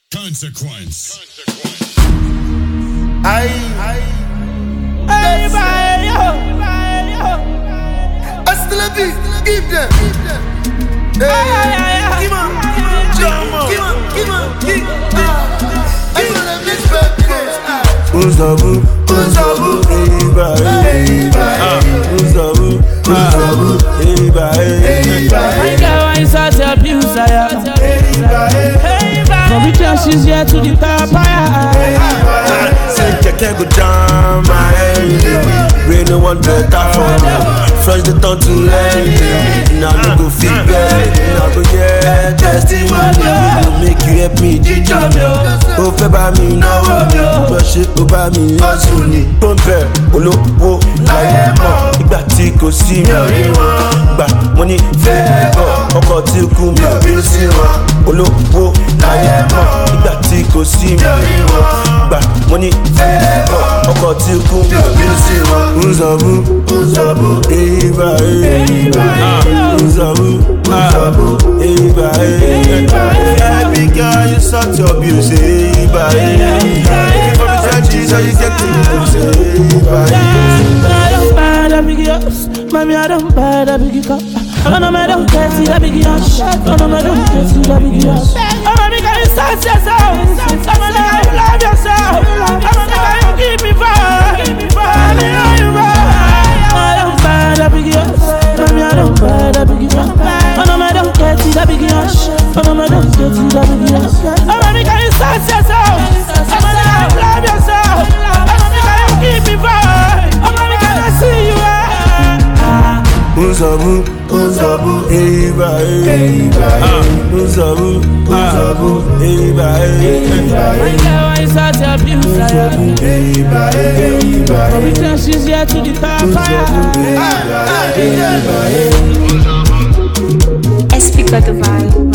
Consequence. Hasta la vie, give them. Give on. Uzabu, My girl is abuser. From the she's here to the papaya. say I can't go down my head. Really want better for me. Fresh the tongue to end. Now no go feel bad. Now go get testimony. Will make you help me ginger me. Ó fẹ́ bá mi náwó mi. Bó ṣe ó bá mi hustle ni. Tó ń bẹ̀ olówó láyé mọ̀. Ìgbà tí kò sí mi ò rí wọn. Gbà mo ní fẹ́ bọ̀. Ọkọ̀ tí kú mi ò bí sí wọn. Olówó láyé mọ̀. Ìgbà tí kò sí mi ò rí wọn. Gbà mo ní fẹ́ bọ̀. Ọkọ̀ tí kú mi ò bí sí wọn. Uzabu, Eva, Uzabu, Eva, baby girl, you such abuse, Eva. For the churches, how you get to Eva. I don't buy that big house, mommy. I don't buy that big car. I don't get to that big house. I don't get to that big house. I'm a nigga, you such yourself. I'm a nigga, you love yourself. I'm a nigga, you give me vibe. I know you vibe. I don't buy that big house, mommy. I don't buy that big house. I don't get to that big house. I don't get to that big house. I'm a nigga, you such yourself. I'm a nigga, you love yourself. I'm a nigga, you give me vibe. I'm a nigga, I see you. Uzabu, Eva, Uzabu, Eva, My girl is such a abuser. From the she's here to the papaya. Explica do vai.